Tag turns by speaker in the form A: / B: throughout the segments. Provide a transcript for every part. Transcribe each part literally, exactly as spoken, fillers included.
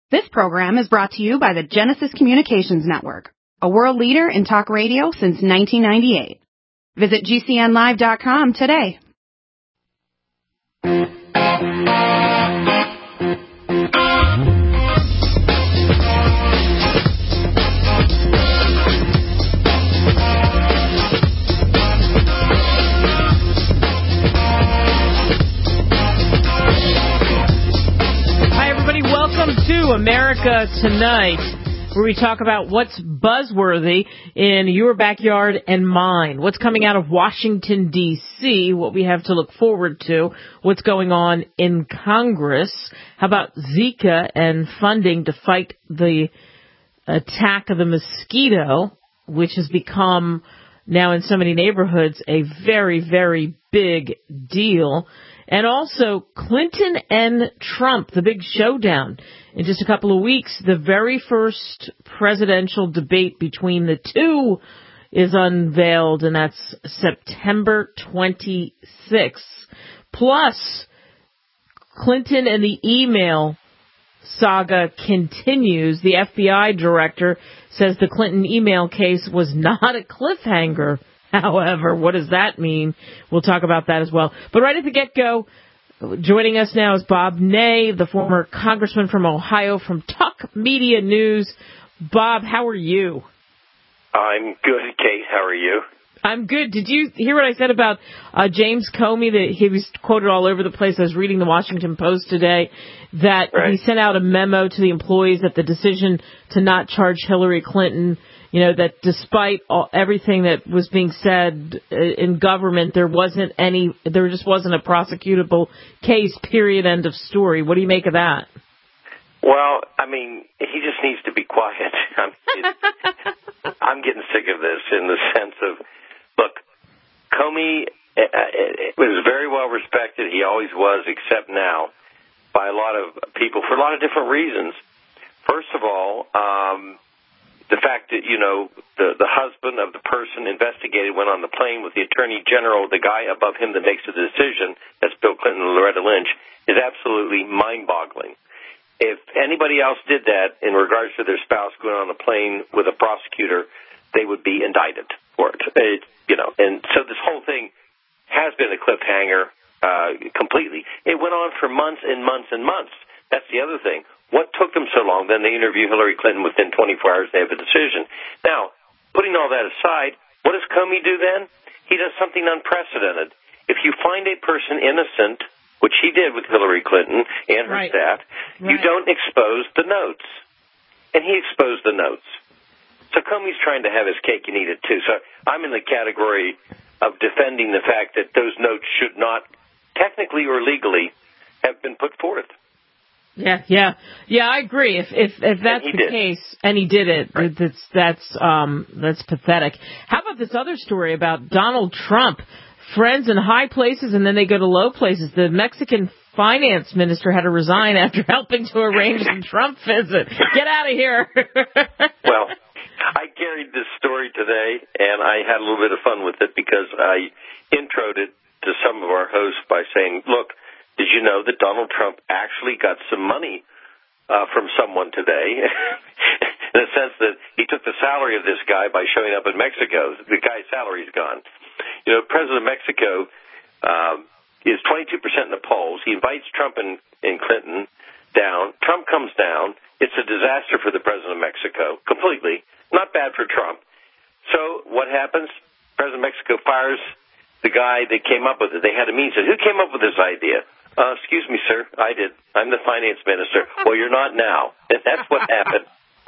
A: This program is brought to you by the Genesis Communications Network, a world leader in talk radio since nineteen ninety-eight. Visit G C N live dot com today.
B: To America Tonight, where we talk about what's buzzworthy in your backyard and mine, what's coming out of Washington, D C, what we have to look forward to, what's going on in Congress, how about Zika and funding to fight the attack of the mosquito, which has become now in so many neighborhoods a very, very big deal. And also Clinton and Trump, the big showdown. In just a couple of weeks, the very first presidential debate between the two is unveiled, and that's September twenty-sixth. Plus, Clinton and the email saga continues. The F B I director says the Clinton email case was not a cliffhanger. However, what does that mean? We'll talk about that as well. But right at the get-go, joining us now is Bob Ney, the former congressman from Ohio from Talk Media News. Bob, how are you?
C: I'm good, Kate. How are you?
B: I'm good. Did you hear what I said about uh, James Comey, that he was quoted all over the place? I was reading the Washington Post today that right. he sent out a memo to the employees that the decision to not charge Hillary Clinton, you know, that despite all, everything that was being said in government, there wasn't any, there just wasn't a prosecutable case, period, end of story. What do you make of that?
C: Well, I mean, he just needs to be quiet. I'm, I'm getting sick of this in the sense of, look, Comey uh, was very well respected. He always was, except now, by a lot of people for a lot of different reasons. First of all, um, the fact that, you know, the, the husband of the person investigated went on the plane with the attorney general, the guy above him that makes the decision, that's Bill Clinton and Loretta Lynch, is absolutely mind-boggling. If anybody else did that in regards to their spouse going on the plane with a prosecutor, they would be indicted for it. it you know, and so this whole thing has been a cliffhanger uh, completely. It went on for months and months and months. That's the other thing. What took them so long? Then they interview Hillary Clinton. Within twenty-four hours, they have a decision. Now, putting all that aside, what does Comey do then? He does something unprecedented. If you find a person innocent, which he did with Hillary Clinton and her
B: right.
C: staff, right. you don't expose the notes. And he exposed the notes. So Comey's trying to have his cake and eat it, too. So I'm in the category of defending the fact that those notes should not, technically or legally, have been put forth.
B: Yeah, yeah, yeah. I agree. If if if that's the did. case, and he did it, right. that's that's um that's pathetic. How about this other story about Donald Trump, friends in high places, and then they go to low places? The Mexican finance minister had to resign after helping to arrange the Trump visit. Get out of here.
C: Well, I carried this story today, and I had a little bit of fun with it because I introed it to some of our hosts by saying, look, did you know that Donald Trump actually got some money uh, from someone today? In the sense that he took the salary of this guy by showing up in Mexico. The guy's salary's gone. You know, President of Mexico uh, is twenty-two percent in the polls. He invites Trump and, and Clinton down. Trump comes down. It's a disaster for the President of Mexico, completely. Not bad for Trump. So what happens? President of Mexico fires the guy that came up with it. They had a meeting. Said, who came up with this idea? Uh, excuse me, sir. I did. I'm the finance minister. Well, you're not now. And that's what happened.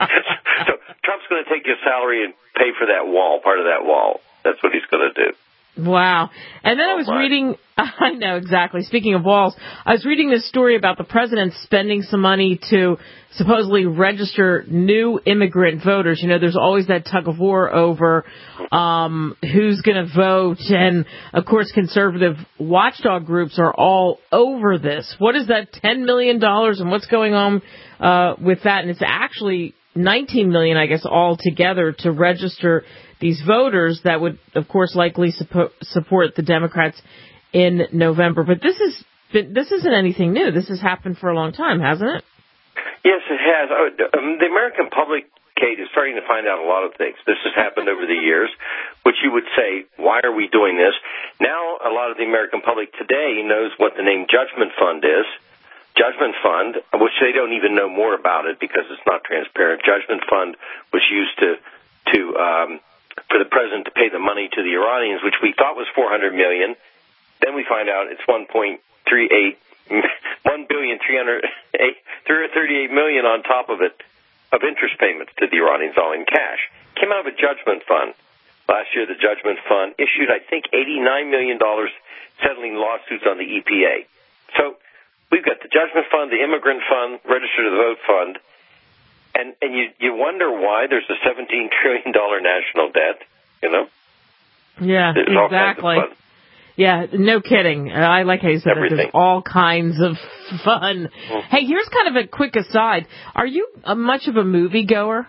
C: So Trump's going to take his salary and pay for that wall, part of that wall. That's what he's going to do.
B: Wow. And then oh, I was my. reading, I know exactly, speaking of walls, I was reading this story about the president spending some money to supposedly register new immigrant voters. You know, there's always that tug of war over um, who's going to vote. And, of course, conservative watchdog groups are all over this. What is that, ten million dollars, and what's going on uh, with that? And it's actually nineteen million dollars, I guess, altogether to register these voters that would, of course, likely support, support the Democrats in November. But this is this isn't anything new. This has happened for a long time, hasn't it?
C: Yes, it has. Um, the American public, Kate, is starting to find out a lot of things. This has happened over the years, which you would say, why are we doing this? Now a lot of the American public today knows what the name Judgment Fund is. Judgment Fund, which they don't even know more about it because it's not transparent. Judgment Fund was used to to um, for the president to pay the money to the Iranians, which we thought was four hundred million dollars. Then we find out it's one point three eight one billion three hundred thirty-eight million on top of it of interest payments to the Iranians, all in cash. Came out of a judgment fund. Last year, the judgment fund issued, I think, eighty-nine million dollars settling lawsuits on the E P A. So we've got the judgment fund, the immigrant fund, register to vote fund, and and you you wonder why there's a seventeen trillion dollars national debt. You know.
B: Yeah,
C: there's
B: exactly. Yeah, no kidding. I like how you said
C: Everything.
B: that. There's all kinds of fun. Mm. Hey, here's kind of a quick aside. Are you a, much of a movie goer?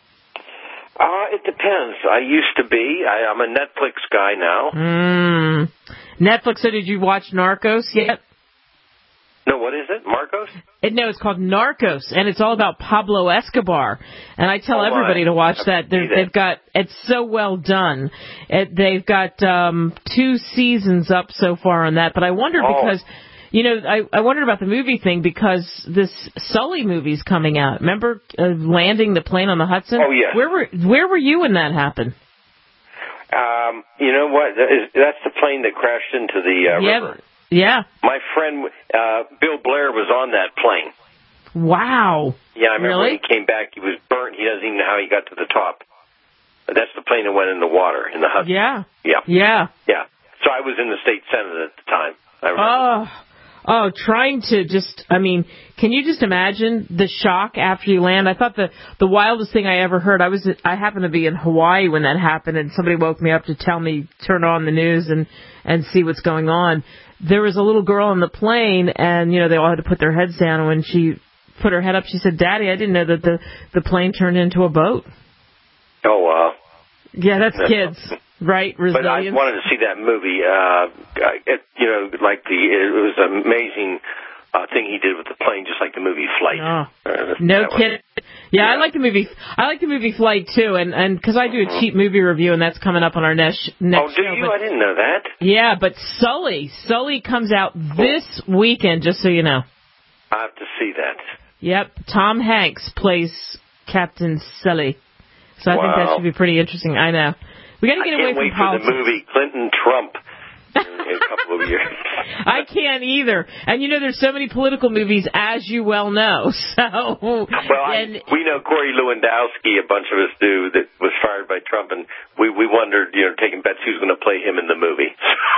C: Uh, it depends. I used to be. I, I'm a Netflix guy now.
B: Mm. Netflix, so did you watch Narcos yet?
C: No, what is it? Marcos?
B: It, no, it's called Narcos, and it's all about Pablo Escobar. And I tell
C: oh,
B: everybody to watch that.
C: that.
B: They've got, it's so well done. It, they've got um, two seasons up so far on that. But I wondered
C: oh.
B: because, you know, I, I wondered about the movie thing because this Sully movie's coming out. Remember uh, landing the plane on the Hudson?
C: Oh, yeah.
B: Where were, where were you when that happened?
C: Um, you know what? That's the plane that crashed into the uh,
B: yeah,
C: river.
B: Yeah.
C: My friend, uh, Bill Blair, was on that plane.
B: Wow.
C: Yeah, I remember
B: really?
C: when he came back, he was burnt. He doesn't even know how he got to the top. But that's the plane that went in the water, in the Hudson.
B: Yeah.
C: Yeah.
B: Yeah.
C: Yeah. So I was in the state senate at the time. I remember.
B: Oh, oh, trying to just, I mean, can you just imagine the shock after you land? I thought the, the wildest thing I ever heard, I was, I happened to be in Hawaii when that happened, and somebody woke me up to tell me, turn on the news and, and see what's going on. There was a little girl on the plane, and, you know, they all had to put their heads down. And when she put her head up, she said, Daddy, I didn't know that the, the plane turned into a boat.
C: Oh, wow.
B: Yeah, that's kids, right? Resilience.
C: But I wanted to see that movie. Uh, it, you know, like the, it was an amazing uh, thing he did with the plane, just like the movie Flight.
B: Oh,
C: uh,
B: no kidding. Yeah,
C: yeah,
B: I like the movie. I like the movie Flight too, and and because I do a cheap movie review, and that's coming up on our next next
C: oh, do
B: show.
C: you?
B: But,
C: I didn't know that.
B: Yeah, but Sully, Sully comes out this weekend, just so you know.
C: I have to see that.
B: Yep, Tom Hanks plays Captain Sully, so I
C: wow.
B: think that should be pretty interesting. I know. We got to get
C: I
B: away
C: can't
B: from
C: wait
B: politics.
C: for the movie Clinton Trump in, in a couple of years.
B: I can't either. And you know, there's so many political movies, as you well know. So,
C: well,
B: and,
C: I, we know Corey Lewandowski, a bunch of us do, that was fired by Trump, and we we wondered, you know, taking bets who's going to play him in the movie.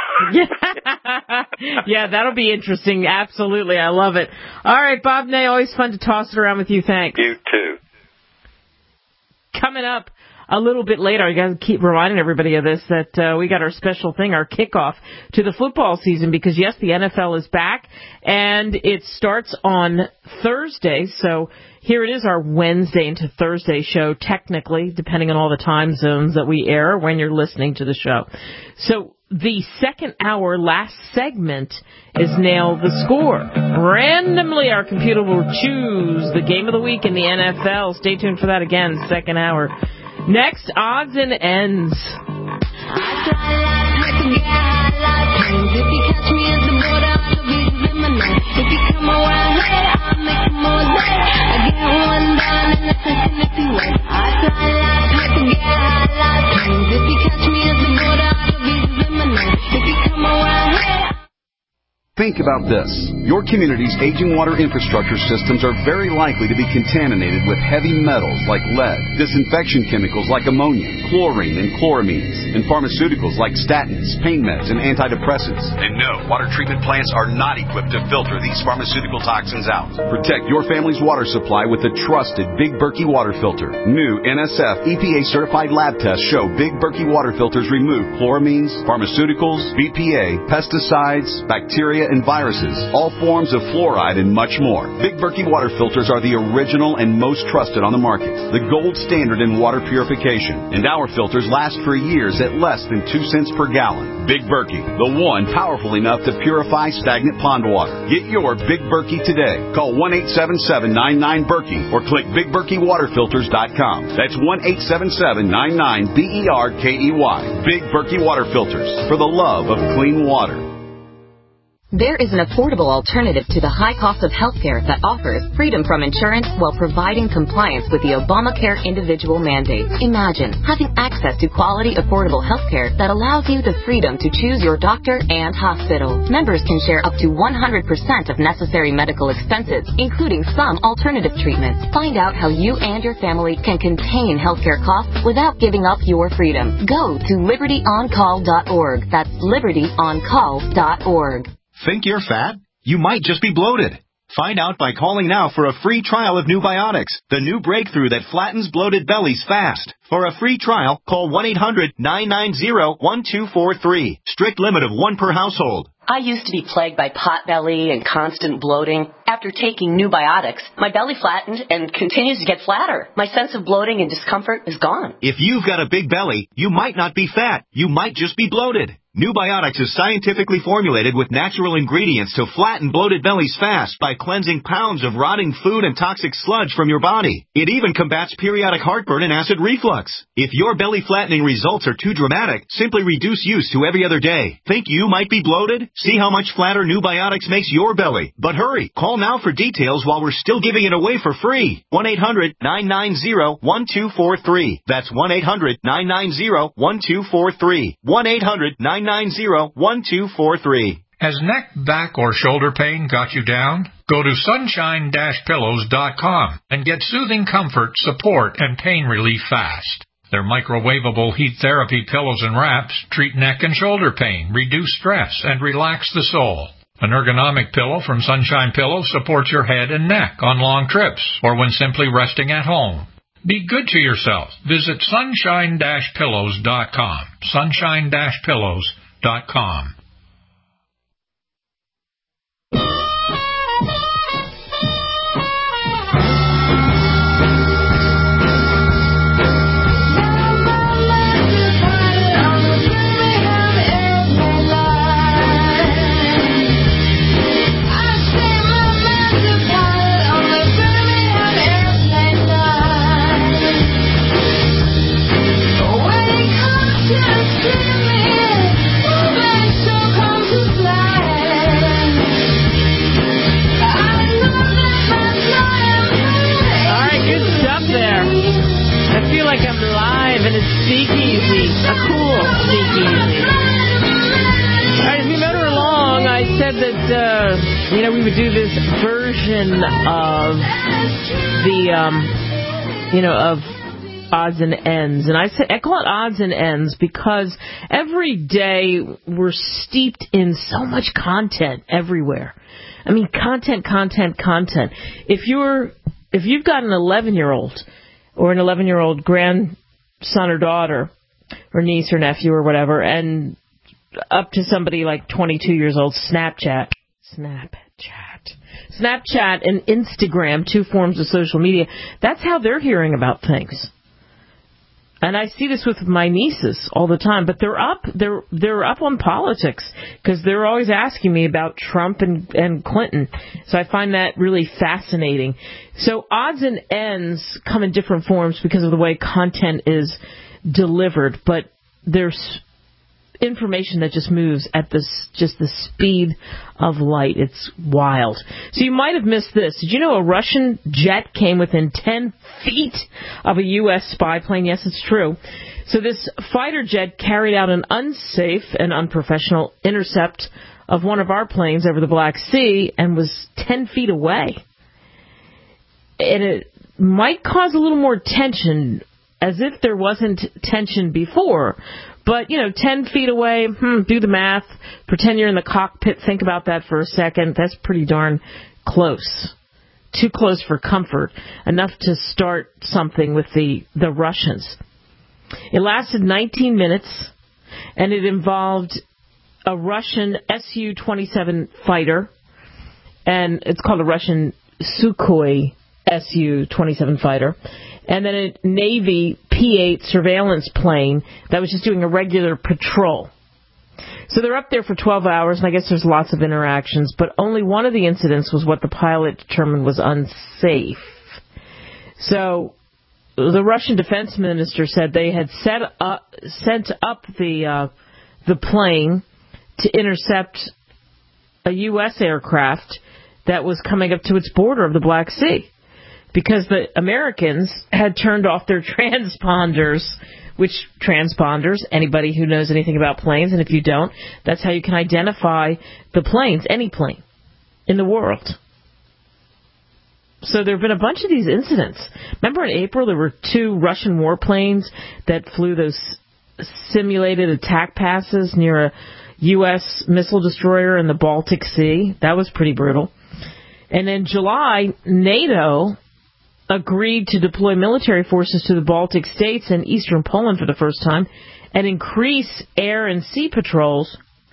B: yeah. yeah, that'll be interesting. Absolutely, I love it. All right, Bob Ney, always fun to toss it around with you. Thanks.
C: You too.
B: Coming up a little bit later, I got to keep reminding everybody of this, that uh, we got our special thing, our kickoff to the football season, because, yes, the N F L is back, and it starts on Thursday. So here it is, our Wednesday into Thursday show, technically, depending on all the time zones that we air when you're listening to the show. So the second hour, last segment, is Nail the Score. Randomly, our computer will choose the game of the week in the N F L. Stay tuned for that again, second hour. Next, odds and ends.
D: Think about this. Your community's aging water infrastructure systems are very likely to be contaminated with heavy metals like lead, disinfection chemicals like ammonia, chlorine and chloramines, and pharmaceuticals like statins, pain meds, and antidepressants. And no, water treatment plants are not equipped to filter these pharmaceutical toxins out. Protect your family's water supply with the trusted Big Berkey water filter. New N S F E P A-certified lab tests show Big Berkey water filters remove chloramines, pharmaceuticals, B P A, pesticides, bacteria, and viruses, all forms of fluoride, and much more. Big Berkey water filters are the original and most trusted on the market, the gold standard in water purification. And our filters last for years at less than two cents per gallon. Big Berkey, the one powerful enough to purify stagnant pond water. Get your Big Berkey today. Call one eight seven seven, nine nine, Berkey or click big berkey water filters dot com. That's one eight seven seven, nine nine, B E R K E Y. Big Berkey Water Filters, for the love of clean water.
E: There is an affordable alternative to the high cost of health care that offers freedom from insurance while providing compliance with the Obamacare individual mandate. Imagine having access to quality, affordable health care that allows you the freedom to choose your doctor and hospital. Members can share up to one hundred percent of necessary medical expenses, including some alternative treatments. Find out how you and your family can contain healthcare costs without giving up your freedom. Go to liberty on call dot org. That's liberty on call dot org.
F: Think you're fat? You might just be bloated. Find out by calling now for a free trial of New Biotics, the new breakthrough that flattens bloated bellies fast. For a free trial, call one eight hundred, nine nine zero, one two four three. Strict limit of one per household.
G: I used to be plagued by potbelly and constant bloating. After taking New Biotics, my belly flattened and continues to get flatter. My sense of bloating and discomfort is gone.
F: If you've got a big belly, you might not be fat. You might just be bloated. New Biotics is scientifically formulated with natural ingredients to flatten bloated bellies fast by cleansing pounds of rotting food and toxic sludge from your body. It even combats periodic heartburn and acid reflux. If your belly flattening results are too dramatic, simply reduce use to every other day. Think you might be bloated? See how much flatter New Biotics makes your belly. But hurry, call now for details while we're still giving it away for free. one eight hundred, nine nine zero, one two four three. That's one eight hundred, nine nine zero, one two four three. one eight hundred, nine nine zero, one two four three.
H: Has neck, back, or shoulder pain got you down? Go to sunshine dash pillows dot com and get soothing comfort, support, and pain relief fast. Their microwavable heat therapy pillows and wraps treat neck and shoulder pain, reduce stress, and relax the soul. An ergonomic pillow from Sunshine Pillows supports your head and neck on long trips or when simply resting at home. Be good to yourself. Visit sunshine dash pillows dot com. sunshine dash pillows dot com.
B: Speakeasy, a cool speakeasy. All right, as we motor along, I said that, uh, you know, we would do this version of the, um, you know, of odds and ends. And I say, I call it odds and ends because every day we're steeped in so much content everywhere. I mean, content, content, content. If you're, if you've got an eleven-year-old or an eleven-year-old grand son or daughter or niece or nephew or whatever, and up to somebody like twenty-two years old, Snapchat, Snapchat, Snapchat and Instagram, two forms of social media, that's how they're hearing about things. And I see this with my nieces all the time, but they're up, they're they're up on politics because they're always asking me about Trump and, and Clinton. So I find that really fascinating. So odds and ends come in different forms because of the way content is delivered, but there's information that just moves at this just the speed of light. It's wild. So you might have missed this. Did you know a Russian jet came within ten feet of a U S spy plane? Yes, it's true. So this fighter jet carried out an unsafe and unprofessional intercept of one of our planes over the Black Sea and was ten feet away. And it might cause a little more tension, as if there wasn't tension before. But, you know, ten feet away, hmm, do the math, pretend you're in the cockpit, think about that for a second. That's pretty darn close. Too close for comfort. Enough to start something with the, the Russians. It lasted nineteen minutes, and it involved a Russian S U twenty-seven fighter, and it's called a Russian Sukhoi S U twenty-seven fighter, and then a Navy P eight surveillance plane that was just doing a regular patrol. So they're up there for twelve hours, and I guess there's lots of interactions, but only one of the incidents was what the pilot determined was unsafe. So the Russian defense minister said they had set up, sent up the uh, the plane to intercept a U S aircraft that was coming up to its border of the Black Sea, because the Americans had turned off their transponders, which transponders, anybody who knows anything about planes, and if you don't, that's how you can identify the planes, any plane in the world. So there have been a bunch of these incidents. Remember in April there were two Russian warplanes that flew those simulated attack passes near a U S missile destroyer in the Baltic Sea? That was pretty brutal. And in July, NATO agreed to deploy military forces to the Baltic states and eastern Poland for the first time and increase air and sea patrols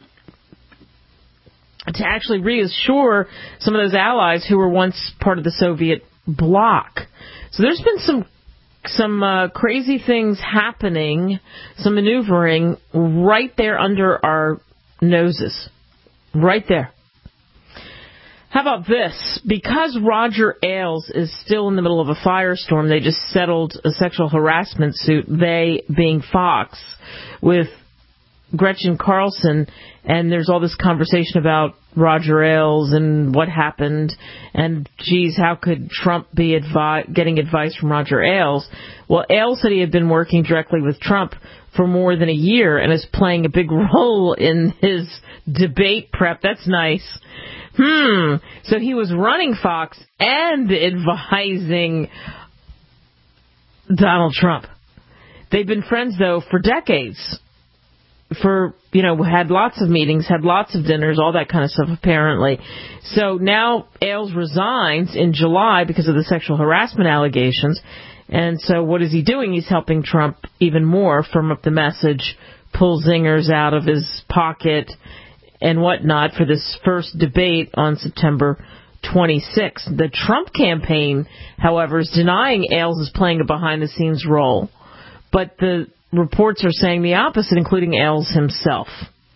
B: to actually reassure some of those allies who were once part of the Soviet bloc. So there's been some some uh, crazy things happening, some maneuvering right there under our noses. Right there. How about this? Because Roger Ailes is still in the middle of a firestorm, they just settled a sexual harassment suit, they being Fox, with Gretchen Carlson, and there's all this conversation about Roger Ailes and what happened, and geez, how could Trump be advi- getting advice from Roger Ailes? Well, Ailes said he had been working directly with Trump for more than a year and is playing a big role in his debate prep. That's nice. Hmm. So he was running Fox and advising Donald Trump. They've been friends, though, for decades. For, you know, had lots of meetings, had lots of dinners, all that kind of stuff, apparently. So now Ailes resigns in July because of the sexual harassment allegations. And so what is he doing? He's helping Trump even more firm up the message, pull zingers out of his pocket and whatnot for this first debate on September twenty-sixth. The Trump campaign, however, is denying Ailes is playing a behind-the-scenes role. But the reports are saying the opposite, including Ailes himself.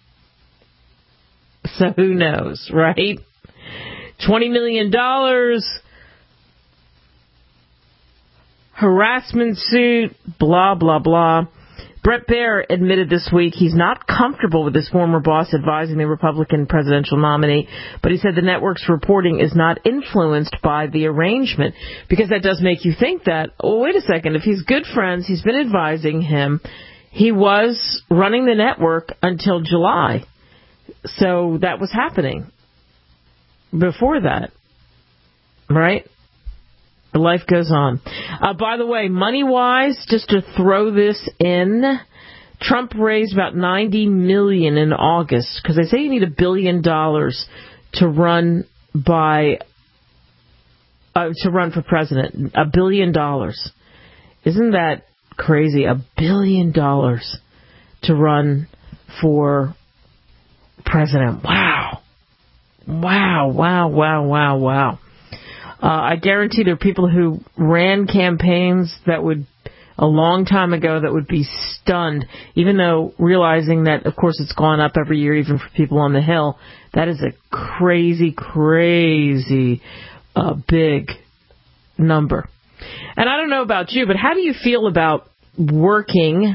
B: So who knows, right? twenty million dollars, harassment suit, blah, blah, blah. Bret Baier admitted this week he's not comfortable with his former boss advising the Republican presidential nominee, but he said the network's reporting is not influenced by the arrangement, because that does make you think that, oh, wait a second, if he's good friends, he's been advising him, he was running the network until July. So that was happening before that, right? Life goes on. Uh, by the way, money-wise, just to throw this in, Trump raised about ninety million dollars in August, because they say you need a billion dollars to run by uh, to run for president. A billion dollars. Isn't that crazy? A billion dollars to run for president. Wow. Wow, wow, wow, wow, wow. Uh, I guarantee there are people who ran campaigns that would, a long time ago, that would be stunned, even though realizing that, of course, it's gone up every year, even for people on the Hill. That is a crazy, crazy uh, big number. And I don't know about you, but how do you feel about working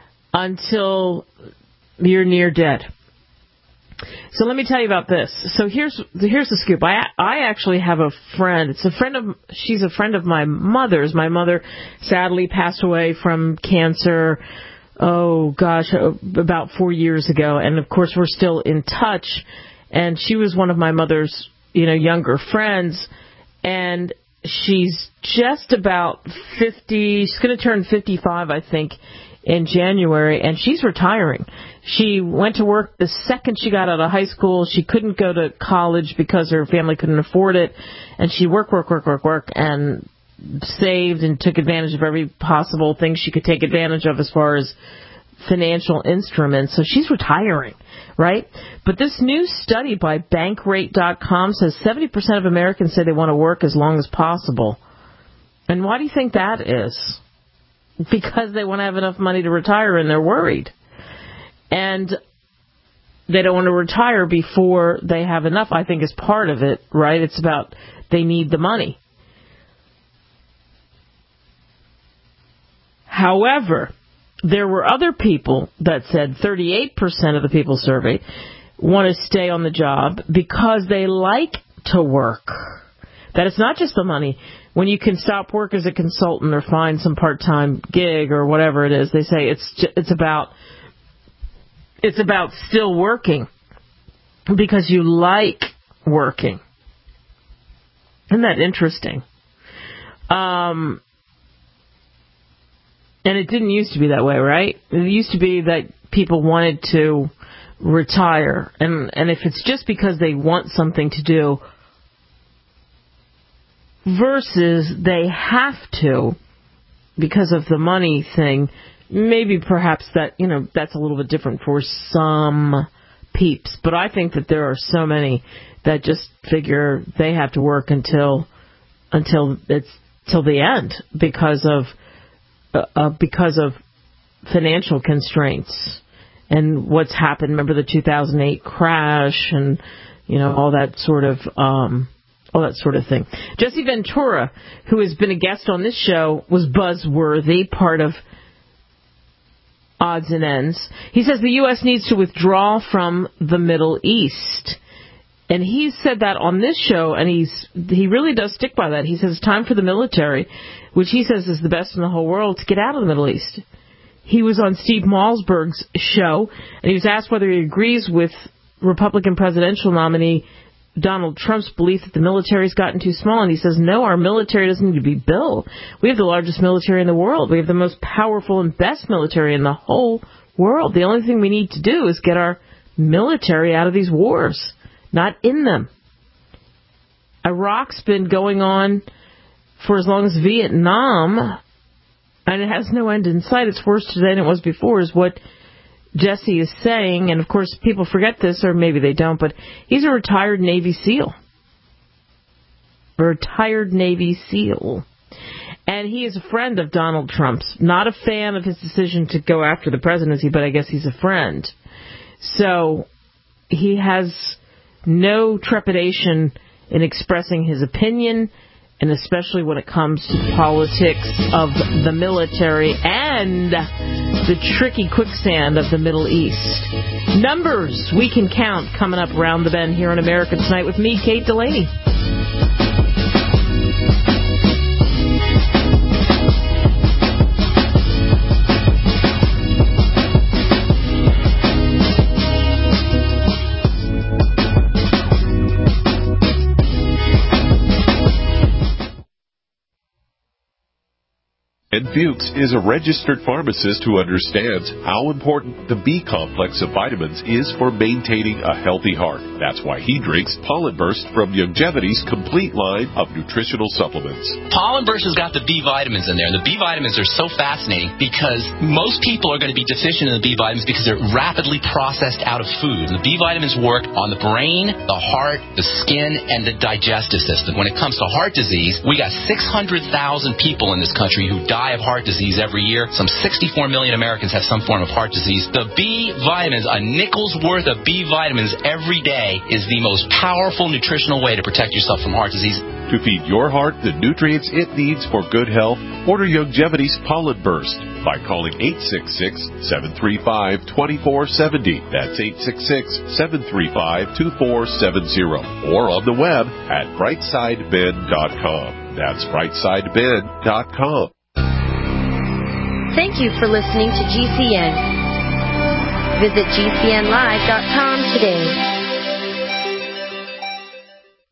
B: until you're near dead? So let me tell you about this. So here's here's the scoop. I I actually have a friend. It's a friend of she's a friend of my mother's. My mother sadly passed away from cancer. Oh gosh, about four years ago. And of course we're still in touch. And she was one of my mother's, you know, younger friends. And she's just about fifty. She's going to turn fifty-five, I think, in January, and she's retiring. She went to work the second she got out of high school. She couldn't go to college because her family couldn't afford it, and she worked, work, work, work, work, and saved and took advantage of every possible thing she could take advantage of as far as financial instruments. So she's retiring, right? But this new study by Bankrate dot com says seventy percent of Americans say they want to work as long as possible. And why do you think that is? Because they want to have enough money to retire and they're worried. And they don't want to retire before they have enough, I think, is part of it, right? It's about they need the money. However, there were other people that said thirty-eight percent of the people surveyed want to stay on the job because they like to work. That it's not just the money. When you can stop work as a consultant or find some part-time gig or whatever it is, they say it's it's about it's about still working because you like working. Isn't that interesting? Um, and it didn't used to be that way, right? It used to be that people wanted to retire, and and if it's just because they want something to do versus they have to because of the money thing, maybe perhaps that, you know, that's a little bit different for some peeps. But I think that there are so many that just figure they have to work until until it's till the end because of uh, uh, because of financial constraints and what's happened. Remember the two thousand eight crash and, you know, all that sort of um all that sort of thing. Jesse Ventura, who has been a guest on this show, was buzzworthy, part of Odds and Ends. He says the U S needs to withdraw from the Middle East. And he said that on this show, and he's he really does stick by that. He says it's time for the military, which he says is the best in the whole world, to get out of the Middle East. He was on Steve Malzberg's show, and he was asked whether he agrees with Republican presidential nominee Donald Trump's belief that the military's gotten too small, and he says, no, our military doesn't need to be built. We have the largest military in the world. We have the most powerful and best military in the whole world. The only thing we need to do is get our military out of these wars, not in them. Iraq's been going on for as long as Vietnam, and it has no end in sight. It's worse today than it was before, is what Jesse is saying, and of course people forget this, or maybe they don't, but he's a retired Navy SEAL. A retired Navy SEAL. And he is a friend of Donald Trump's. Not a fan of his decision to go after the presidency, but I guess he's a friend. So he has no trepidation in expressing his opinion, and especially when it comes to politics of the military and the tricky quicksand of the Middle East. Numbers we can count coming up around the bend here on America Tonight with me, Kate Delaney.
I: Ed Fuchs is a registered pharmacist who understands how important the B complex of vitamins is for maintaining a healthy heart. That's why he drinks Pollen Burst from Youngevity's complete line of nutritional supplements.
J: Pollen Burst has got the B vitamins in there, and the B vitamins are so fascinating because most people are going to be deficient in the B vitamins because they're rapidly processed out of food. And the B vitamins work on the brain, the heart, the skin, and the digestive system. When it comes to heart disease, we got six hundred thousand people in this country who die of heart disease every year. Some sixty-four million Americans have some form of heart disease. The B vitamins, a nickel's worth of B vitamins every day, is the most powerful nutritional way to protect yourself from heart disease.
I: To feed your heart the nutrients it needs for good health, order Youngevity's Pollen Burst by calling eight six six, seven three five, two four seven zero. That's eight six six, seven three five, two four seven zero. Or on the web at brightside ben dot com. That's brightside ben dot com.
K: Thank you for listening to G C N. Visit G C N live dot com today.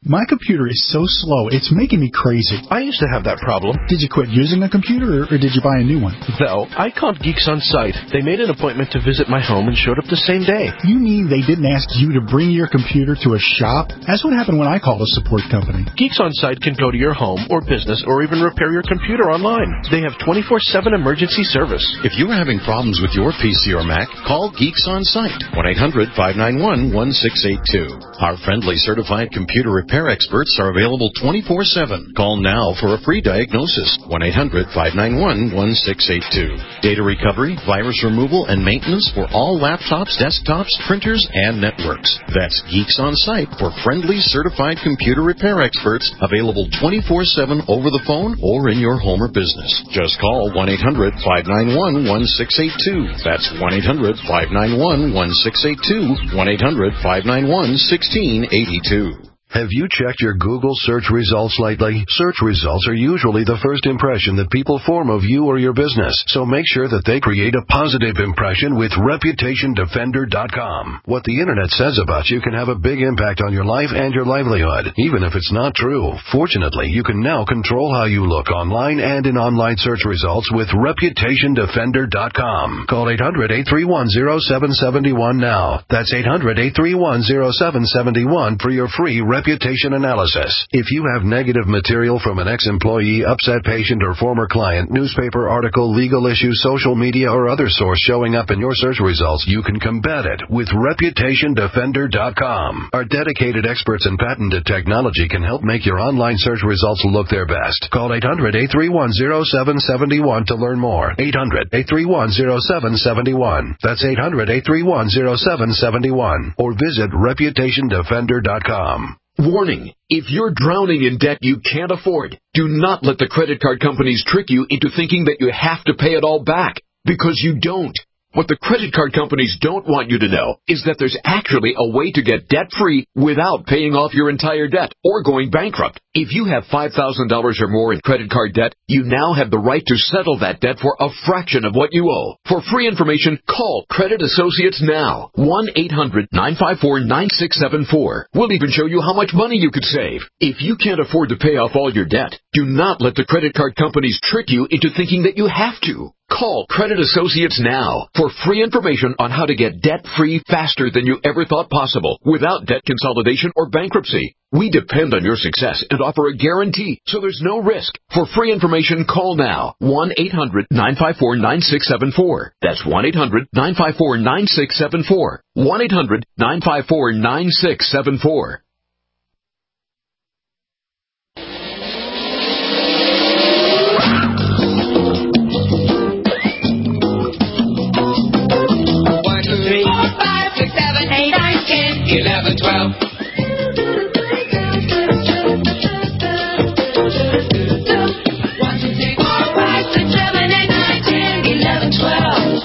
L: My computer is so slow, it's making me crazy.
M: I used to have that problem.
L: Did you quit using a computer, or, or did you buy a new one?
M: No, I called Geeks On Site. They made an appointment to visit my home and showed up the same day.
L: You mean they didn't ask you to bring your computer to a shop? That's what happened when I called a support company.
M: Geeks On Site can go to your home or business or even repair your computer online. They have twenty-four seven emergency service.
N: If you're having problems with your P C or Mac, call Geeks On Site, one eight hundred, five nine one, one six eight two. Our friendly certified computer repair experts are available twenty-four seven. Call now for a free diagnosis, one eight hundred, five nine one, one six eight two. Data recovery, virus removal, and maintenance for all laptops, desktops, printers, and networks. That's Geeks On Site for friendly certified computer repair experts, available twenty-four seven over the phone or in your home or business. Just call one eight hundred, five nine one, one six eight two. That's one eight hundred, five nine one, one six eight two, one eight hundred, five nine one, one six eight two.
O: Have you checked your Google search results lately? Search results are usually the first impression that people form of you or your business, so make sure that they create a positive impression with Reputation Defender dot com. What the Internet says about you can have a big impact on your life and your livelihood, even if it's not true. Fortunately, you can now control how you look online and in online search results with Reputation Defender dot com. Call eight hundred, eight three one, zero seven seven one now. That's eight hundred, eight three one, zero seven seven one for your free reputation analysis. If you have negative material from an ex-employee, upset patient, or former client, newspaper article, legal issue, social media, or other source showing up in your search results, you can combat it with Reputation Defender dot com. Our dedicated experts in patented technology can help make your online search results look their best. Call eight hundred, eight three one, zero seven seven one to learn more. eight hundred, eight three one, zero seven seven one. That's eight hundred, eight three one, zero seven seven one. Or visit Reputation Defender dot com.
P: Warning, if you're drowning in debt you can't afford, do not let the credit card companies trick you into thinking that you have to pay it all back, because you don't. What the credit card companies don't want you to know is that there's actually a way to get debt-free without paying off your entire debt or going bankrupt. If you have five thousand dollars or more in credit card debt, you now have the right to settle that debt for a fraction of what you owe. For free information, call Credit Associates now. one eight hundred, nine five four, nine six seven four. We'll even show you how much money you could save. If you can't afford to pay off all your debt, do not let the credit card companies trick you into thinking that you have to. Call Credit Associates now for free information on how to get debt-free faster than you ever thought possible without debt consolidation or bankruptcy. We depend on your success and offer a guarantee, so there's no risk. For free information, call now. one eight hundred, nine five four, nine six seven four. That's one eight hundred, nine five four, nine six seven four. one eight hundred, nine five four, nine six seven four.
Q: eleven, twelve. one, two, three, four, five, six, seven, eight, nine, ten, eleven, twelve.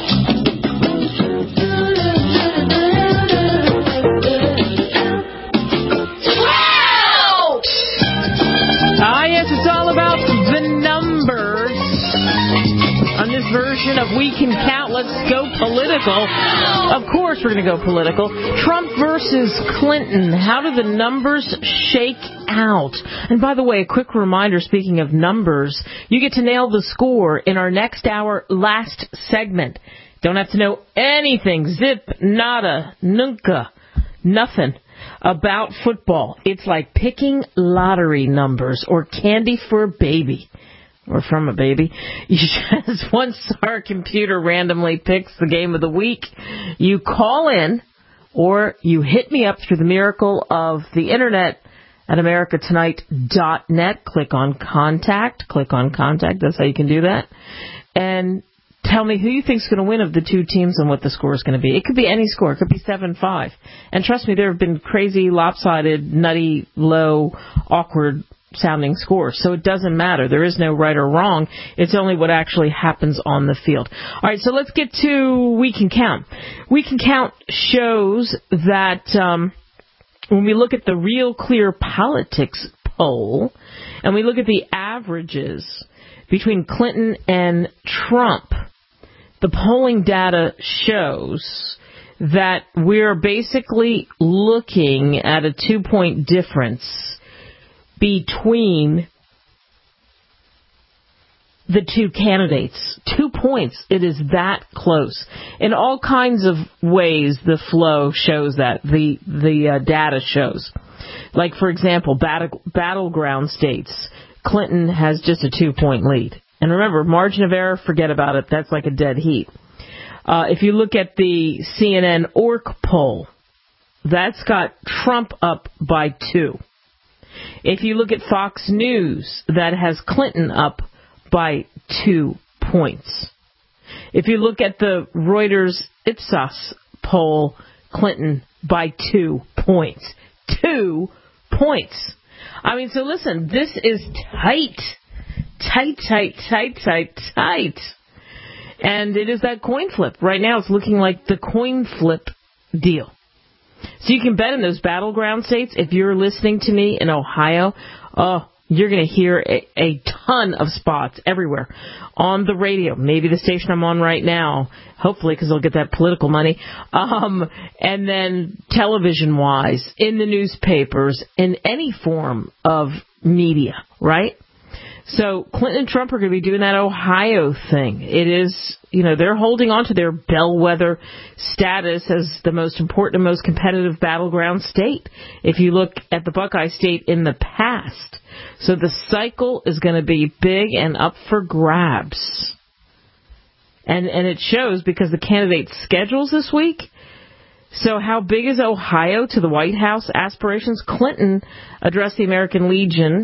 Q: twelve!
B: Ah, yes, it's all about the numbers. On this version of We Can Count, let's go political. Of course we're going to go political. Trump versus Clinton. How do the numbers shake out? And by the way, a quick reminder, speaking of numbers, you get to nail the score in our next hour last segment. Don't have to know anything, zip, nada, nunca, nothing about football. It's like picking lottery numbers or candy for a baby. Or from a baby. You just, once our computer randomly picks the game of the week, you call in or you hit me up through the miracle of the internet at america tonight dot net. Click on contact. Click on contact. That's how you can do that. And tell me who you think is going to win of the two teams and what the score is going to be. It could be any score. It could be seven five. And trust me, there have been crazy, lopsided, nutty, low, awkward sounding scores. So it doesn't matter. There is no right or wrong. It's only what actually happens on the field. All right, so let's get to We Can Count. We Can Count shows that um, when we look at the Real Clear Politics poll and we look at the averages between Clinton and Trump, the polling data shows that we're basically looking at a two-point difference between the two candidates. Two points. It is that close. In all kinds of ways, the flow shows that. The the uh, data shows. Like, for example, battle, battleground states. Clinton has just a two-point lead. And remember, margin of error, forget about it. That's like a dead heat. Uh, if you look at the C N N O R C poll, that's got Trump up by two. If you look at Fox News, that has Clinton up by two points. If you look at the Reuters Ipsos poll, Clinton by two points. Two points. I mean, so listen, this is tight. Tight, tight, tight, tight, tight. And it is that coin flip. Right now it's looking like the coin flip deal. So you can bet in those battleground states, if you're listening to me in Ohio, oh, you're going to hear a, a ton of spots everywhere on the radio. Maybe the station I'm on right now, hopefully, because they'll get that political money. Um, and then television-wise, in the newspapers, in any form of media, right? So Clinton and Trump are going to be doing that Ohio thing. It is, you know, they're holding on to their bellwether status as the most important and most competitive battleground state. If you look at the Buckeye State in the past. So the cycle is going to be big and up for grabs. And and it shows because the candidates' schedules this week. So how big is Ohio to the White House aspirations? Clinton addressed the American Legion,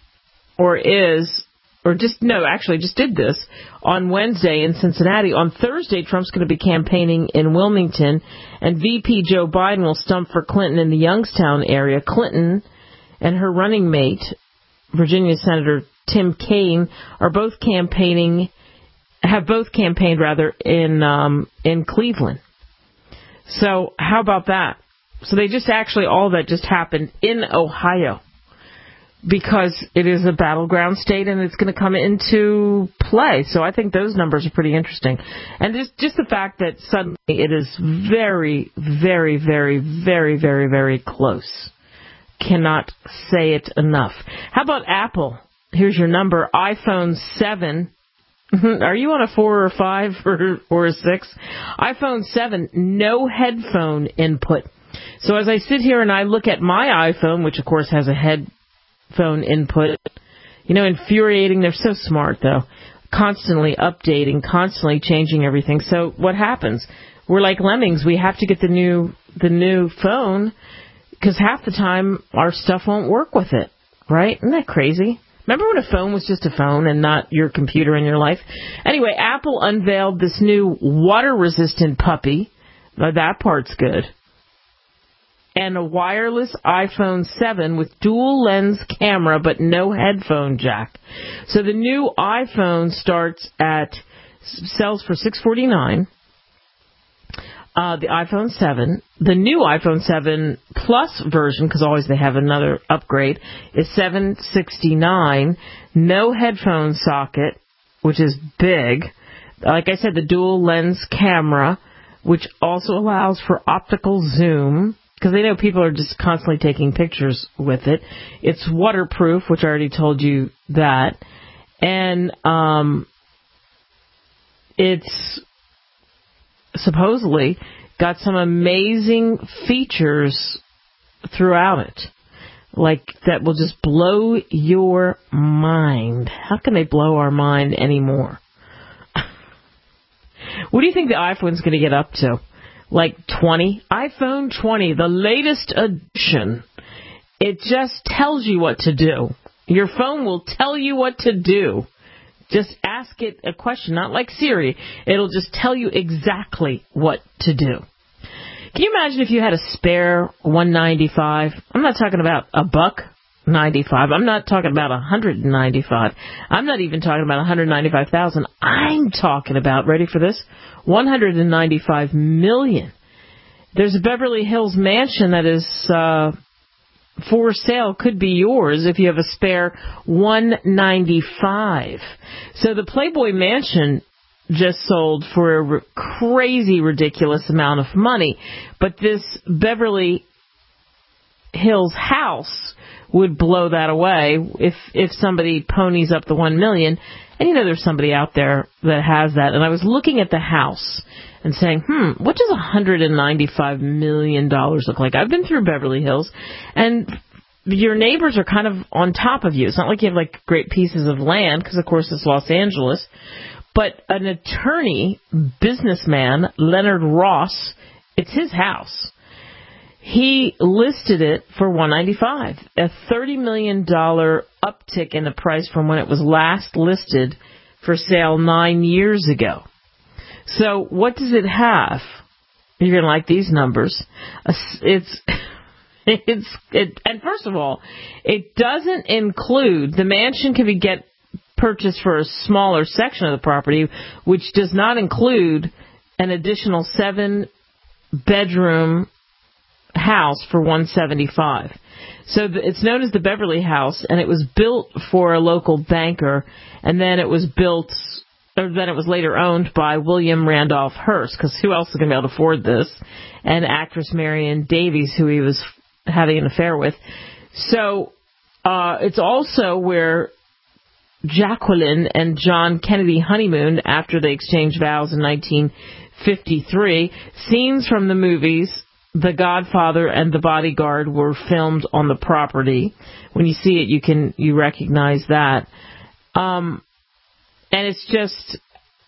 B: or is, or just, no, actually just did this on Wednesday in Cincinnati. On Thursday, Trump's going to be campaigning in Wilmington, and V P Joe Biden will stump for Clinton in the Youngstown area. Clinton and her running mate, Virginia Senator Tim Kaine, are both campaigning, have both campaigned, rather, in um, in Cleveland. So how about that? So they just actually, all that just happened in Ohio, because it is a battleground state and it's going to come into play. So I think those numbers are pretty interesting. And just, just the fact that suddenly it is very, very, very, very, very, very close. Cannot say it enough. How about Apple? Here's your number, iPhone seven. Are you on a four or a five or, or a six? iPhone seven, no headphone input. So as I sit here and I look at my iPhone, which of course has a headphone input, you know, infuriating. They're so smart, though. Constantly updating, constantly changing everything. So what happens? We're like lemmings. We have to get the new the new phone, because half the time our stuff won't work with it, right? Isn't that crazy? Remember when a phone was just a phone and not your computer in your life? Anyway, Apple unveiled this new water-resistant puppy. Now, that part's good. And a wireless iPhone seven with dual-lens camera but no headphone jack. So the new iPhone starts at, sells for six hundred forty-nine dollars. Uh, the iPhone seven, the new iPhone seven Plus version, because always they have another upgrade, is seven hundred sixty-nine dollars. No headphone socket, which is big. Like I said, the dual lens camera, which also allows for optical zoom, because they know people are just constantly taking pictures with it. It's waterproof, which I already told you that. And um, it's supposedly got some amazing features throughout it, like that will just blow your mind. How can they blow our mind anymore? What do you think the iPhone's going to get up to? Like twenty? iPhone twenty, the latest edition. It just tells you what to do. Your phone will tell you what to do. Just ask it a question, not like Siri. It'll just tell you exactly what to do. Can you imagine if you had a spare one ninety-five? I'm not talking about a buck ninety-five. I'm not talking about one hundred ninety-five. I'm not even talking about one hundred ninety-five thousand. I'm talking about, ready for this, one hundred ninety-five million. There's a Beverly Hills mansion that is uh, for sale, could be yours if you have a spare one ninety-five. So the Playboy Mansion just sold for a r- crazy, ridiculous amount of money. But this Beverly Hills house would blow that away if if somebody ponies up the one million dollars. And, you know, there's somebody out there that has that. And I was looking at the house and saying, hmm, what does one hundred ninety-five million dollars look like? I've been through Beverly Hills, and your neighbors are kind of on top of you. It's not like you have, like, great pieces of land, because, of course, it's Los Angeles. But an attorney, businessman, Leonard Ross, it's his house. He listed it for one hundred ninety-five dollars, a thirty million dollars uptick in the price from when it was last listed for sale nine years ago. So what does it have? You're going to like these numbers. It's, it's, it, and first of all, it doesn't include, the mansion can be get purchased for a smaller section of the property, which does not include an additional seven bedroom house for one hundred seventy-five dollars. So it's known as the Beverly House, and it was built for a local banker, and then it was built, or then it was later owned by William Randolph Hearst, because who else is going to be able to afford this? And actress Marion Davies, who he was having an affair with. So uh, it's also where Jacqueline and John Kennedy honeymooned after they exchanged vows in nineteen fifty-three. Scenes from the movies The Godfather and The Bodyguard were filmed on the property. When you see it, you can you recognize that. Um, and it's just,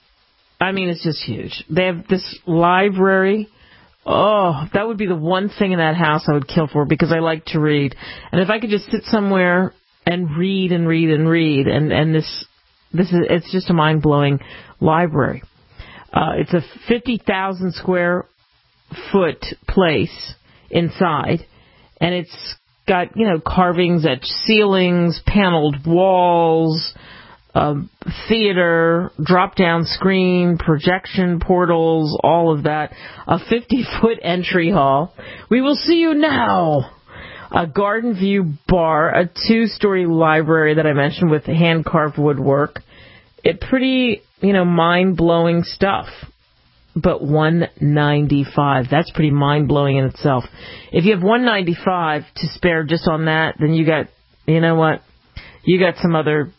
B: I mean, it's just huge. They have this library. Oh, that would be the one thing in that house I would kill for, because I like to read. And if I could just sit somewhere and read and read and read, and, and this this is it's just a mind-blowing library. Uh, it's a fifty thousand square foot place inside, and it's got, you know, carvings at ceilings, paneled walls, um, theater, drop-down screen, projection portals, all of that. A fifty-foot entry hall. We will see you now. A garden view bar, a two-story library that I mentioned with hand-carved woodwork. It pretty, you know, mind-blowing stuff. But one hundred ninety-five dollars, that's pretty mind-blowing in itself. If you have one hundred ninety-five dollars to spare just on that, then you got, you know what, you got some other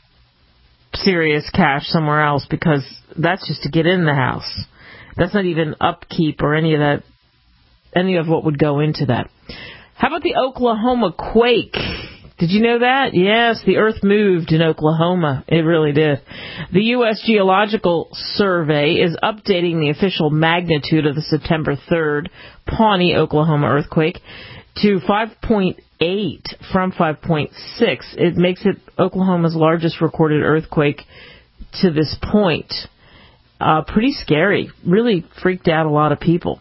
B: serious cash somewhere else, because that's just to get in the house. That's not even upkeep or any of that, any of what would go into that. How about the Oklahoma quake? Did you know that? Yes, the earth moved in Oklahoma. It really did. The U S Geological Survey is updating the official magnitude of the September third Pawnee, Oklahoma earthquake to five point eight from five point six. It makes it Oklahoma's largest recorded earthquake to this point. Uh, pretty scary. Really freaked out a lot of people,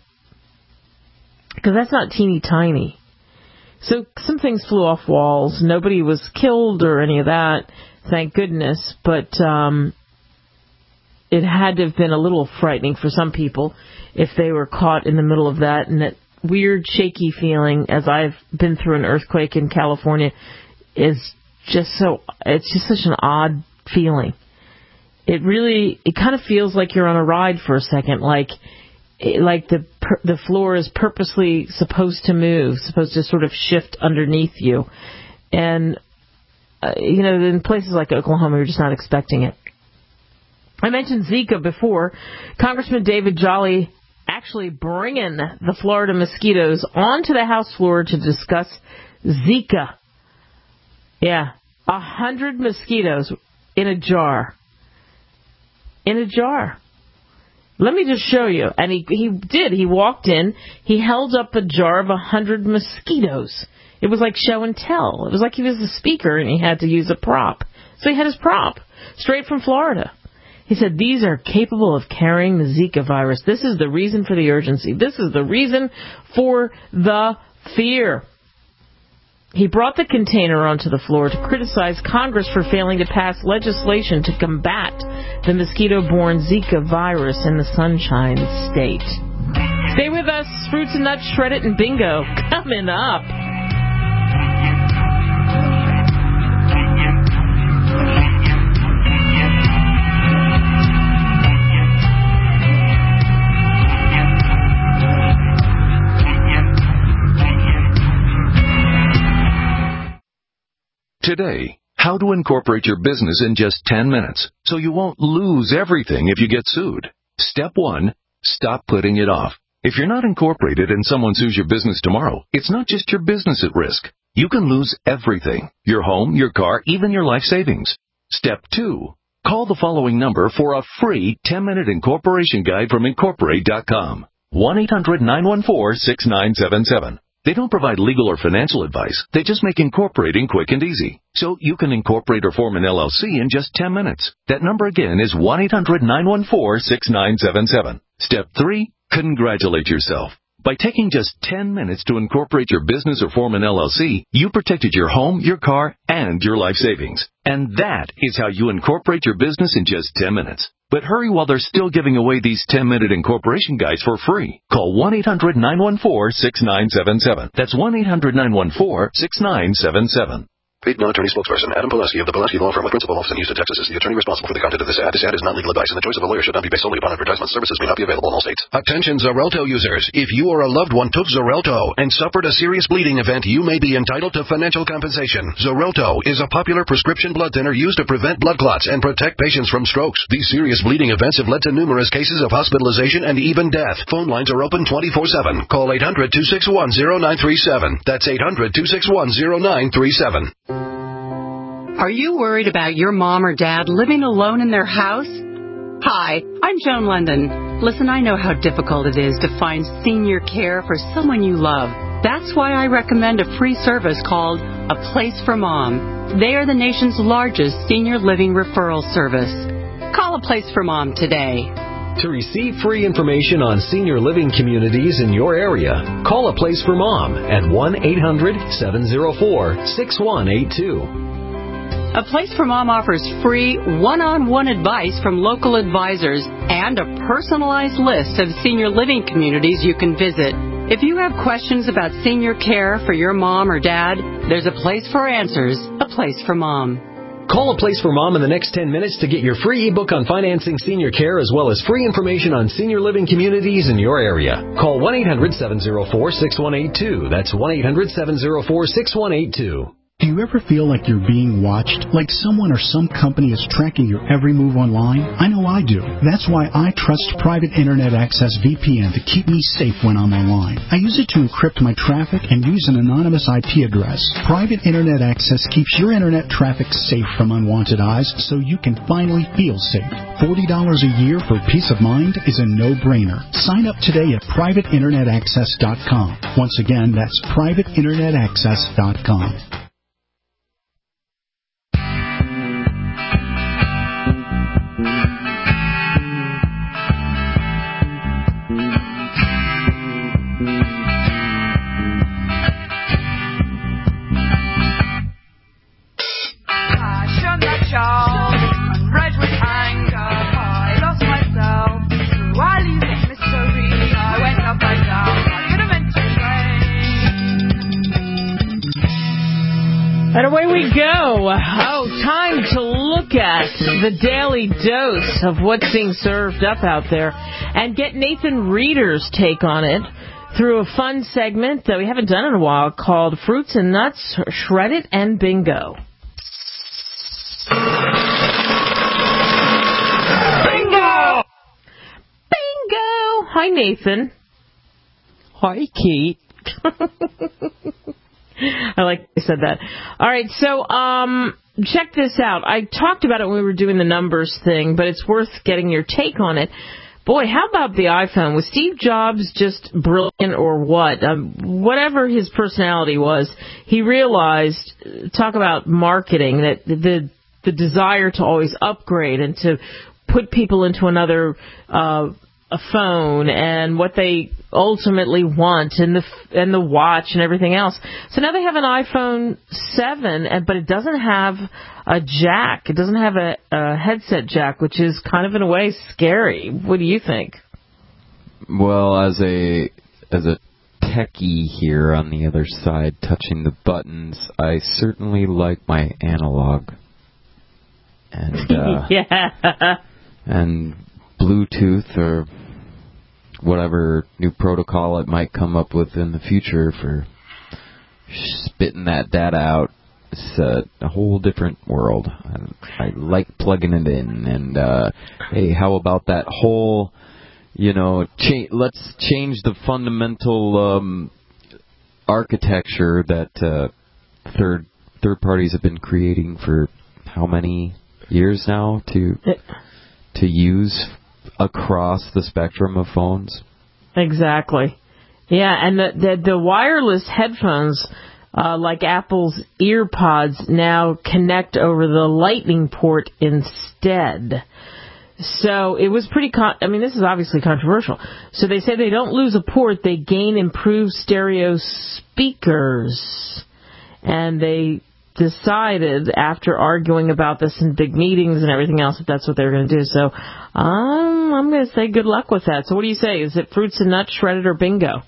B: because that's not teeny tiny. So some things flew off walls. Nobody was killed or any of that, thank goodness. But um, it had to have been a little frightening for some people if they were caught in the middle of that. And that weird, shaky feeling, as I've been through an earthquake in California, is just so, it's just such an odd feeling. It really, it kind of feels like you're on a ride for a second, like like the the floor is purposely supposed to move, supposed to sort of shift underneath you. And, uh, you know, in places like Oklahoma, you're just not expecting it. I mentioned Zika before. Congressman David Jolly actually bringing the Florida mosquitoes onto the House floor to discuss Zika. Yeah, a hundred mosquitoes in a jar. In a jar. Let me just show you. And he he did. He walked in. He held up a jar of a hundred mosquitoes. It was like show and tell. It was like he was the speaker and he had to use a prop. So he had his prop straight from Florida. He said, these are capable of carrying the Zika virus. This is the reason for the urgency. This is the reason for the fear. He brought the container onto the floor to criticize Congress for failing to pass legislation to combat the mosquito-borne Zika virus in the Sunshine State. Stay with us. Fruits and Nuts, Shred It, and Bingo coming up.
O: today. How to incorporate your business in just ten minutes so you won't lose everything if you get sued. Step one, stop putting it off. If you're not incorporated and someone sues your business tomorrow, it's not just your business at risk. You can lose everything, your home, your car, even your life savings. Step two, call the following number for a free ten-minute incorporation guide from Incorporate dot com. one eight hundred nine one four six nine seven seven. They don't provide legal or financial advice. They just make incorporating quick and easy. So you can incorporate or form an L L C in just ten minutes. That number again is one eight hundred nine one four six nine seven seven. Step three, congratulate yourself. By taking just ten minutes to incorporate your business or form an L L C, you protected your home, your car, and your life savings. And that is how you incorporate your business in just ten minutes. But hurry while they're still giving away these ten-minute incorporation guides for free. Call one eight hundred nine one four six nine seven seven. That's one eight hundred nine one four six nine seven seven. Paid non-attorney spokesperson Adam Pileski of the Pileski Law Firm with principal office in Houston, Texas is the attorney responsible for the content of this ad. This ad is not legal advice, and the choice of a lawyer should not be based solely upon advertisement. Services may not be available in all states. Attention Xarelto users. If you or a loved one took Xarelto and suffered a serious bleeding event, you may be entitled to financial compensation. Xarelto is a popular prescription blood thinner used to prevent blood clots and protect patients from strokes. These serious bleeding events have led to numerous cases of hospitalization and even death. Phone lines are open twenty-four seven. Call eight hundred two six one zero nine three seven. That's eight hundred two six one zero nine three seven.
R: Are you worried about your mom or dad living alone in their house? Hi, I'm Joan London. Listen, I know how difficult it is to find senior care for someone you love. That's why I recommend a free service called A Place for Mom. They are the nation's largest senior living referral service. Call A Place for Mom today.
S: To receive free information on senior living communities in your area, call A Place for Mom at one eight hundred seven oh four six one eight two.
R: A Place for Mom offers free one-on-one advice from local advisors and a personalized list of senior living communities you can visit. If you have questions about senior care for your mom or dad, there's a place for answers, A Place for Mom.
S: Call A Place for Mom in the next ten minutes to get your free ebook on financing senior care as well as free information on senior living communities in your area. Call one eight hundred seven oh four six one eight two. That's one eight hundred seven oh four six one eight two.
L: Do you ever feel like you're being watched? Like someone or some company is tracking your every move online? I know I do. That's why I trust Private Internet Access V P N to keep me safe when I'm online. I use it to encrypt my traffic and use an anonymous I P address. Private Internet Access keeps your internet traffic safe from unwanted eyes so you can finally feel safe. forty dollars a year for peace of mind is a no-brainer. Sign up today at private internet access dot com. Once again, that's private internet access dot com.
B: And away we go. Oh, time to look at the daily dose of what's being served up out there and get Nathan Reeder's take on it through a fun segment that we haven't done in a while called Fruits and Nuts, Shred It, and Bingo. Bingo! Bingo! Hi, Nathan. Hi, Kate. I like I said that. All right, so um, check this out. I talked about it when we were doing the numbers thing, but it's worth getting your take on it. Boy, how about the iPhone? Was Steve Jobs just brilliant or what? Um, whatever his personality was, he realized, talk about marketing, that the the desire to always upgrade and to put people into another uh a phone and what they ultimately want and the and the watch and everything else. So now they have an iPhone seven, and but it doesn't have a jack. It doesn't have a, a headset jack, which is kind of in a way scary. What do you think?
T: Well, as a as a techie here on the other side touching the buttons, I certainly like my analog. And uh,
B: yeah.
T: And Bluetooth or whatever new protocol it might come up with in the future for spitting that data out it's uh, a whole different world. I, I like plugging it in. And, uh, hey, how about that whole, you know, cha- let's change the fundamental um, architecture that uh, third third parties have been creating for how many years now to to use across the spectrum of phones?
B: Exactly. Yeah, and the the, the wireless headphones, uh, like Apple's EarPods, now connect over the Lightning port instead. So it was pretty, con- I mean, this is obviously controversial. So they say they don't lose a port, they gain improved stereo speakers. And they decided, after arguing about this in big meetings and everything else, that that's what they were going to do. So um, I'm going to say good luck with that. So what do you say? Is it fruits and nuts, shredded, or bingo?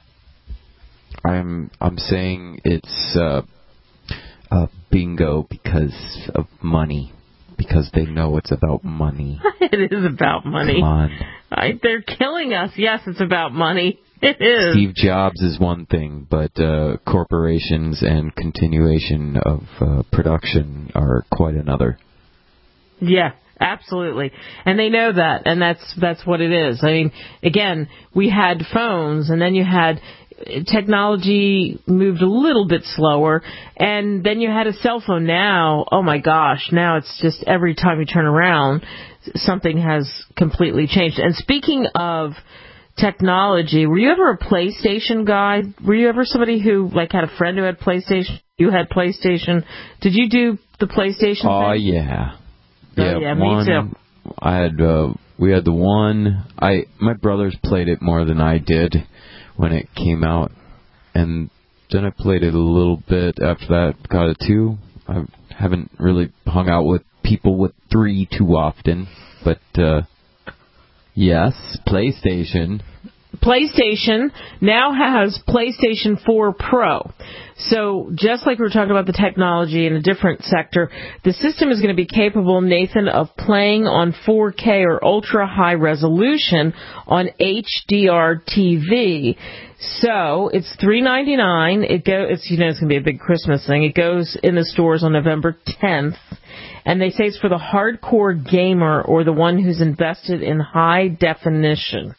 T: I'm I'm saying it's uh, uh, bingo because of money. Because they know it's about money.
B: It is about money.
T: Come on.
B: I, they're killing us. Yes, it's about money. It is.
T: Steve Jobs is one thing, but uh, corporations and continuation of uh, production are quite another.
B: Yeah, absolutely. And they know that, and that's that's what it is. I mean, again, we had phones, and then you had technology moved a little bit slower, and then you had a cell phone. Now, oh my gosh, now it's just every time you turn around, something has completely changed. And speaking of technology, were you ever a PlayStation guy? Were you ever somebody who like had a friend who had PlayStation? You had PlayStation. Did you do the PlayStation
T: Oh,
B: thing?
T: yeah.
B: Oh,
T: Yeah,
B: yeah,
T: one,
B: me too.
T: I had, uh, we had the one, I, my brothers played it more than I did when it came out, and then I played it a little bit after that, got a two. I haven't really hung out with people with three too often, but, uh, yes, PlayStation.
B: PlayStation now has PlayStation four Pro. So just like we were talking about the technology in a different sector, the system is going to be capable, Nathan, of playing on four K or ultra high resolution on H D R T V. So it's three ninety-nine. It go. It's you know it's going to be a big Christmas thing. It goes in the stores on November tenth. And they say it's for the hardcore gamer or the one who's invested in high definition.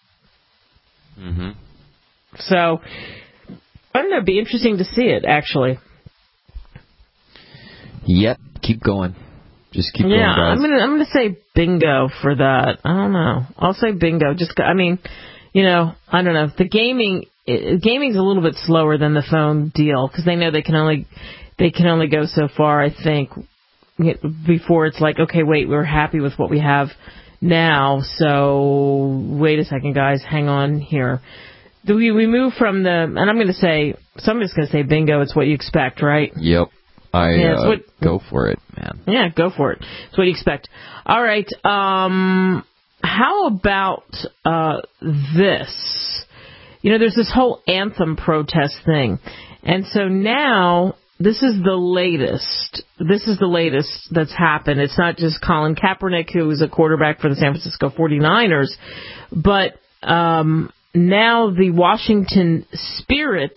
T: Mm-hmm.
B: So, I don't know, it'd be interesting to see it, actually.
T: Yep, keep going. Just keep
B: yeah,
T: going, guys.
B: I'm gonna I'm gonna say bingo for that. I don't know. I'll say bingo. Just I mean, you know, I don't know. The gaming it, gaming's a little bit slower than the phone deal because they know they can only they can only go so far. I think before it's like, okay, wait, we're happy with what we have now, so wait a second, guys, hang on here. Do we, we move from the, and I'm going to say, somebody's going to say bingo, it's what you expect, right?
T: Yep. I
B: yeah,
T: uh,
B: what,
T: go for it, man.
B: Yeah, go for it. It's what you expect. All right, um, how about uh, this? You know, there's this whole anthem protest thing, and so now this is the latest. This is the latest that's happened. It's not just Colin Kaepernick, who is a quarterback for the San Francisco forty-niners, but um, now the Washington Spirit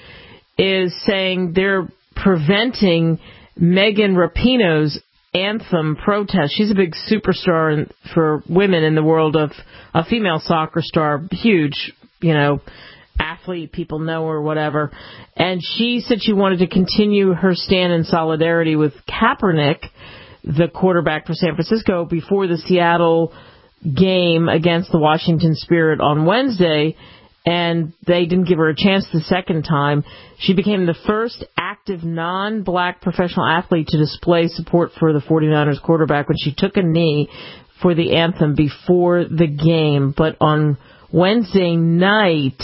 B: is saying they're preventing Megan Rapinoe's anthem protest. She's a big superstar in, for women in the world of a female soccer star, huge, you know, athlete, people know her, whatever. And she said she wanted to continue her stand in solidarity with Kaepernick, the quarterback for San Francisco, before the Seattle game against the Washington Spirit on Wednesday, and they didn't give her a chance the second time. She became the first active non-black professional athlete to display support for the forty-niners quarterback when she took a knee for the anthem before the game. But on Wednesday night,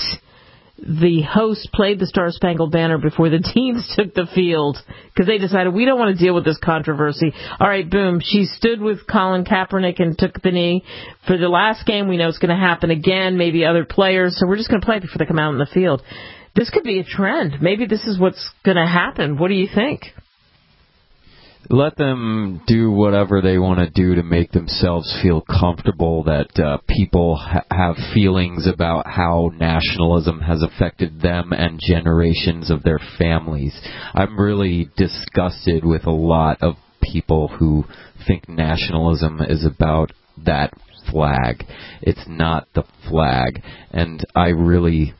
B: the host played the Star-Spangled Banner before the teams took the field because they decided we don't want to deal with this controversy. All right, boom. She stood with Colin Kaepernick and took the knee. For the last game, we know it's going to happen again, maybe other players, so we're just going to play it before they come out in the field. This could be a trend. Maybe this is what's going to happen. What do you think?
T: let them do whatever they want to do to make themselves feel comfortable, that uh, people ha- have feelings about how nationalism has affected them and generations of their families. I'm really disgusted with a lot of people who think nationalism is about that flag. It's not the flag. And I really...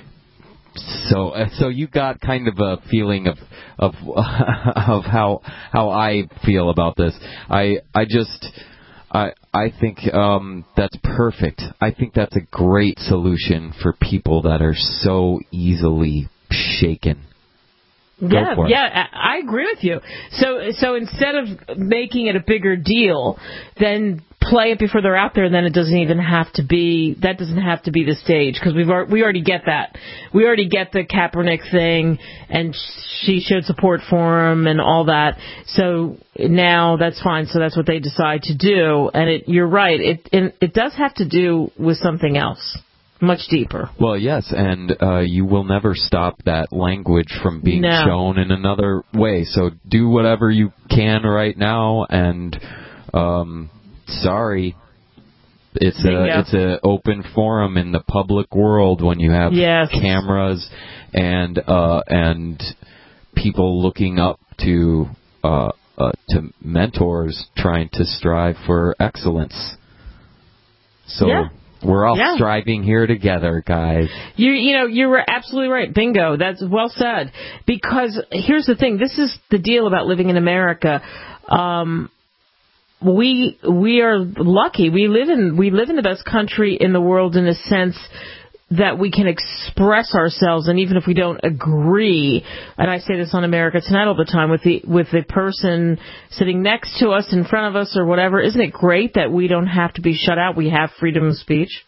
T: So, so you got kind of a feeling of of of how how I feel about this. I I just I I think um, that's perfect. I think that's a great solution for people that are so easily shaken.
B: Yeah, yeah, I agree with you. So, so instead of making it a bigger deal, then play it before they're out there. Then it doesn't even have to be. That doesn't have to be the stage, because we've we already get that. We already get the Kaepernick thing, and she showed support for him and all that. So now that's fine. So that's what they decide to do. And it, you're right. It it, it does have to do with something else. Much deeper.
T: Well, yes, and uh, you will never stop that language from being
B: no.
T: shown in another way. So do whatever you can right now, and um, sorry, it's
B: Bingo.
T: a it's a open forum in the public world when you have
B: yes.
T: cameras and uh, and people looking up to uh, uh, to mentors trying to strive for excellence. So.
B: Yeah.
T: We're all
B: yeah.
T: striving here together, guys.
B: You you know, you were absolutely right. Bingo. That's well said. Because here's the thing. This is the deal about living in America. Um, we we are lucky. We live in we live in the best country in the world in a sense that we can express ourselves, and even if we don't agree, and I say this on America Tonight all the time, with the with the person sitting next to us, in front of us, or whatever, isn't it great that we don't have to be shut out? We have freedom of speech.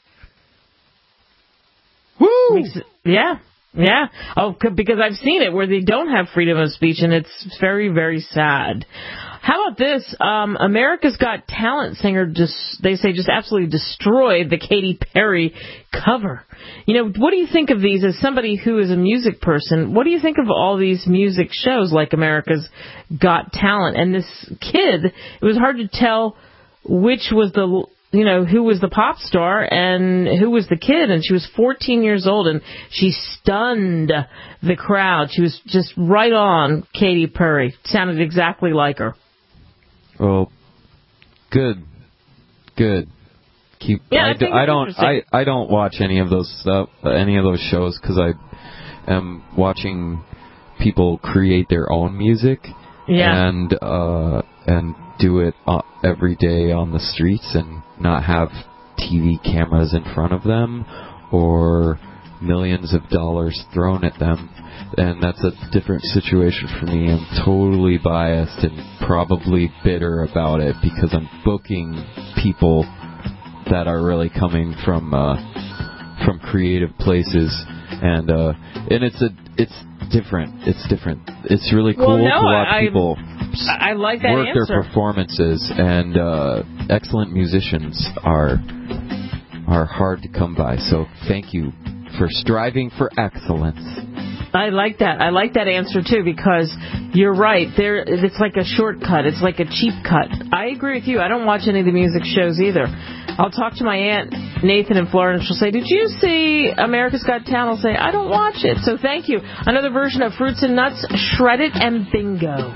T: Woo!
B: It, yeah, yeah. Oh, because I've seen it where they don't have freedom of speech, and it's very, very sad. How about this? Um, America's Got Talent singer, just, they say, just absolutely destroyed the Katy Perry cover. You know, what do you think of these as somebody who is a music person? What do you think of all these music shows like America's Got Talent? And this kid, it was hard to tell which was the, you know, who was the pop star and who was the kid. And she was fourteen years old, and she stunned the crowd. She was just right on Katy Perry. Sounded exactly like her.
T: Well, good, good. Keep.
B: Yeah, I,
T: I,
B: think
T: I don't. I, I don't watch any of those stuff, uh, any of those shows, because I am watching people create their own music.
B: Yeah.
T: And uh, and do it uh, every day on the streets, and not have T V cameras in front of them or millions of dollars thrown at them. And that's a different situation for me. I'm totally biased and probably bitter about it, because I'm booking people that are really coming from uh, from creative places, and uh, and it's a it's different. It's different. It's really cool
B: well, no,
T: to watch
B: I,
T: people
B: I, I like that
T: work
B: answer.
T: their performances, and uh, excellent musicians are are hard to come by. So thank you for striving for excellence.
B: I like that. I like that answer, too, because you're right. There, it's like a shortcut. It's like a cheap cut. I agree with you. I don't watch any of the music shows either. I'll talk to my aunt, Nathan, in Florida, and she'll say, did you see America's Got Talent? I'll say, I don't watch it. So thank you. Another version of Fruits and Nuts, Shred It and Bingo.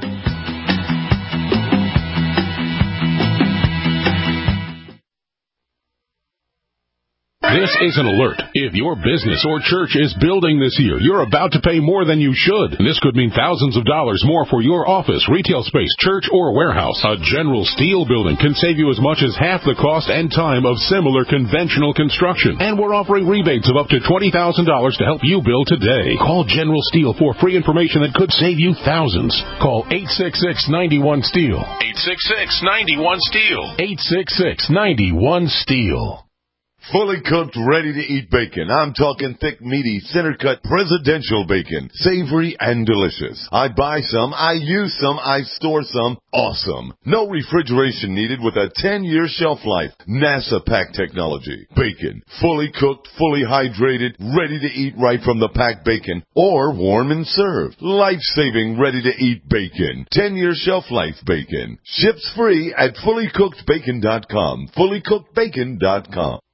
U: This is an alert. If your business or church is building this year, you're about to pay more than you should. This could mean thousands of dollars more for your office, retail space, church, or warehouse. A General Steel building can save you as much as half the cost and time of similar conventional construction. And we're offering rebates of up to twenty thousand dollars to help you build today. Call General Steel for free information that could save you thousands. Call eight six six, nine one, STEEL. eight six six, nine one, STEEL. eight six six, nine one, STEEL.
A: Fully cooked, ready-to-eat bacon. I'm talking thick, meaty, center-cut presidential bacon. Savory and delicious. I buy some, I use some, I store some. Awesome. No refrigeration needed with a ten-year shelf life. NASA pack technology. Bacon. Fully cooked, fully hydrated, ready to eat right from the packed bacon. Or warm and served. Life-saving, ready-to-eat bacon. ten-year shelf life bacon. Ships free at fully cooked bacon dot com. fully cooked bacon dot com.